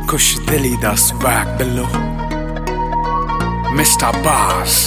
Kush Dili da swag below Mr. Boss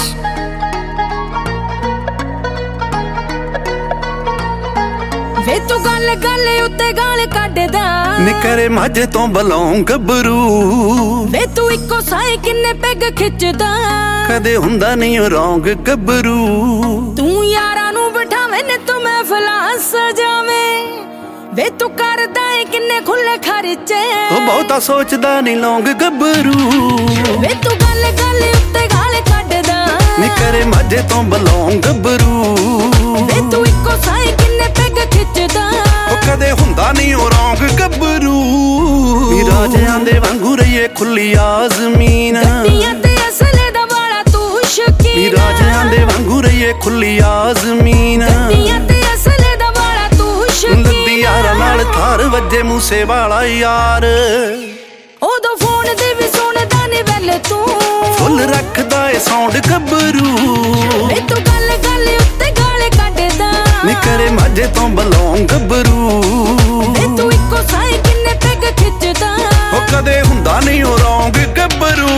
ਵੇ ਤੂੰ ਗੱਲ ਗੱਲ ਉੱਤੇ ਗਾਲ ਕੱਢਦਾ ਨਿਕਰੇ ਮਾਝੇ ਤੋਂ ਬਲੌਂ ਗੱਭਰੂ ਵੇ ਤੂੰ ਇੱਕੋ ਸਾਏ ਕਿੰਨੇ ਪੈਗ ਖਿੱਚਦਾ ਕਦੇ ਹੁੰਦਾ ਨਹੀਂ ਰੌਂਗ ਗੱਭਰੂ ਤੂੰ ਯਾਰਾਂ ਨੂੰ ਬਿਠਾਵੇਂ ਨੇ ਤੂੰ ਮਹਿਫਲਾਂ ਸਜਾਵੇਂ ਵੇ ਤੂੰ ਕਰਦਾ ਏ ਕਿੰਨੇ ਖੁੱਲੇ ਖਰਚੇ ਉਹ ਬਹੁਤਾ ਸੋਚਦਾ ਨਹੀਂ ਲੌਂਗ ਗੱਭਰੂ ਵੇ ਤੂੰ ਗੱਲ ਗੱਲ ਉੱਤੇ ਗਾਲ ਕੱਢਦਾ ਨਿਕਰੇ ਮਾਝੇ ਤੋਂ ਬਲੌਂ ਗੱਭਰੂ ਵੇ ਤੂੰ ਇੱਕੋ ਸਾਏ ਕਿੰਨੇ ਪੈਗ ਖਿੱਚਦਾ ਉਹ ਕਦੇ ਹੁੰਦਾ ਨਹੀਂ ਰੌਂਗ ਗੱਭਰੂ ਨੀ ਰਾਜਿਆਂ ਦੇ ਵਾਂਗੂ ਰਹੀਏ ਖੁੱਲੀ ਆਜ਼ਮੀਨ ਗੱਡੀਆਂ ਤੇ ਅਸਲੇ ਦਾ ਵਾਲਾ ਤੂੰ ਸ਼ਕੀਨ ਨੀ ਰਾਜਿਆਂ ਦੇ ਵਾਂਗੂ ਰਹੀਏ ਖੁੱਲੀ ਆਜ਼ਮੀਨ ਗੱਡੀਆਂ ਤੇ ਅਸਲੇ ਦਾ ਵਾਲਾ ਤੂੰ ਸ਼ਕੀਨ ਲੱਦੀ ਯਾਰਾਂ ਨਾਲ ਥਾਰ ਵੱਜੇ ਮੂਸੇ ਵਾਲਾ ਯਾਰ ਉਦੋਂ ਫੋਨ ਦੇ ਵੀ ਸੁਣਦਾ ਨੀ ਵੇਲੇ ਤੂੰ ਫੁੱਲ ਰੱਖਦਾ ਏ ਸਾਊਂਡ ਗੱਭਰੂ ਵੇ ਤੂੰ ਗੱਲ ਗੱਲ ਉੱਤੇ ਗਾਲ ਕੱਢਦਾ ਨਿਕਰੇ ਮਾਝੇ ਤੋਂ ਬਲੌਂ ਗੱਭਰੂ ਵੇ ਤੂੰ ਇੱਕੋ ਸਾਏ ਕਿੰਨੇ ਪੈਗ ਖਿੱਚਦਾ ਉਹ ਕਦੇ ਹੁੰਦਾ ਨਹੀਂ ਰੌਂਗ ਗੱਭਰੂ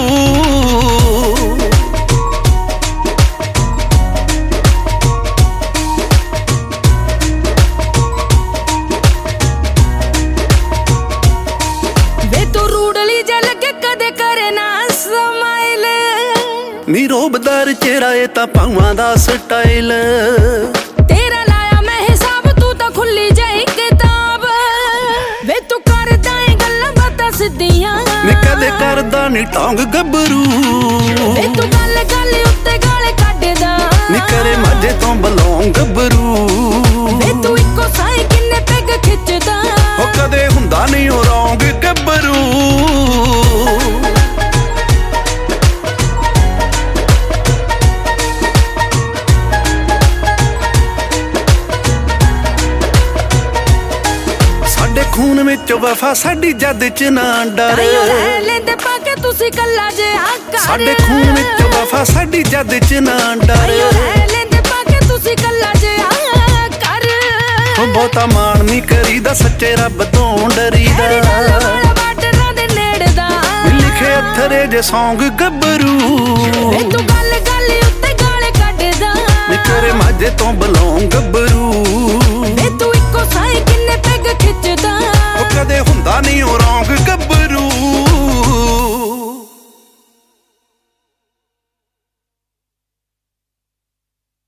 ਵੇ ਤੂੰ ਰੂੜਲੀ ਜੇ ਲੱਗੇ ਕਦੇ ਕਰੇ ਨਾ ਸਮਾਈਲ ਨੀ ਰੋਬਦਾਰ ਚਿਹਰਾ ਏ ਤਾਂ ਪਾਵਾਂ ਦਾ ਸਟਾਈਲ ਤੇਰਾ ਲਾਇਆ ਮੈਂ ਹਿਸਾਬ ਤੂੰ ਤਾਂ ਖੁੱਲੀ ਜਾਈ ਕਿਤਾਬ ਵੇ ਤੂੰ ਕਰਦਾ ਏ ਗੱਲਾਂ ਬਾਤਾਂ ਸਿੱਧੀਆਂ ਨੀ ਕਦੇ ਕਰਦਾ ਨੀ ਟੌਂਗ ਗੱਭਰੂ ਵੇ ਤੂੰ ਗੱਲ ਗੱਲ ਉੱਤੇ ਗਾਲ ਕੱਢਦਾ ਨੀ ਕਰੇ ਮਾਝੇ ਤੋਂ ਬਲੌਂ ਗੱਭਰੂ ਵੇ ਤੂੰ ਇੱਕੋ ਸਾਏ ਕਿੰਨੇ ਪੈਗ ਖਿੱਚਦਾ ਉਹ ਕਦੇ ਹੁੰਦਾ ਨਹੀਂ ਰੌਂਗ ਗੱਭਰੂ ਸਾਡੇ ਖੂਨ ਵਿੱਚ ਵਫਾ ਸਾਡੀ ਜੱਦ ਚ ਨਾ ਡਰ ਆਇਓ ਲੈ ਲੈਂਦੇ ਪਾ ਕੇ ਤੁਸੀਂ ਕੱਲਾ ਜੇ ਆਕਰ ਸਾਡੇ ਖੂਨ ਵਿੱਚ ਵਫਾ ਸਾਡੀ ਜੱਦ ਚ ਨਾ ਡਰ ਆਇਓ ਲੈ ਲੈਂਦੇ ਪਾ ਕੇ ਤੁਸੀਂ ਕੱਲਾ ਜੇ ਆਕਰ ਉਹ ਬਹੁਤਾ ਮਾਣ ਨਹੀਂ ਕਰੀਦਾ ਸੱਚੇ ਰੱਬ ਤੋਂ ਡਰੀਦਾ ਬਾਰਡਰਾਂ ਦੇ ਨੇੜੇ ਦਾ ਲਿਖੇ ਅੱਥਰੇ ਜੇ ਸੌਂਗ ਗੱਭਰੂ ਵੇ ਤੂੰ ਗੱਲ ਗੱਲ ਉੱਤੇ ਗਾਲ ਕੱਢਦਾ ਨਿਕਰੇ ਮਾਝੇ ਤੋਂ ਬਲੌਂ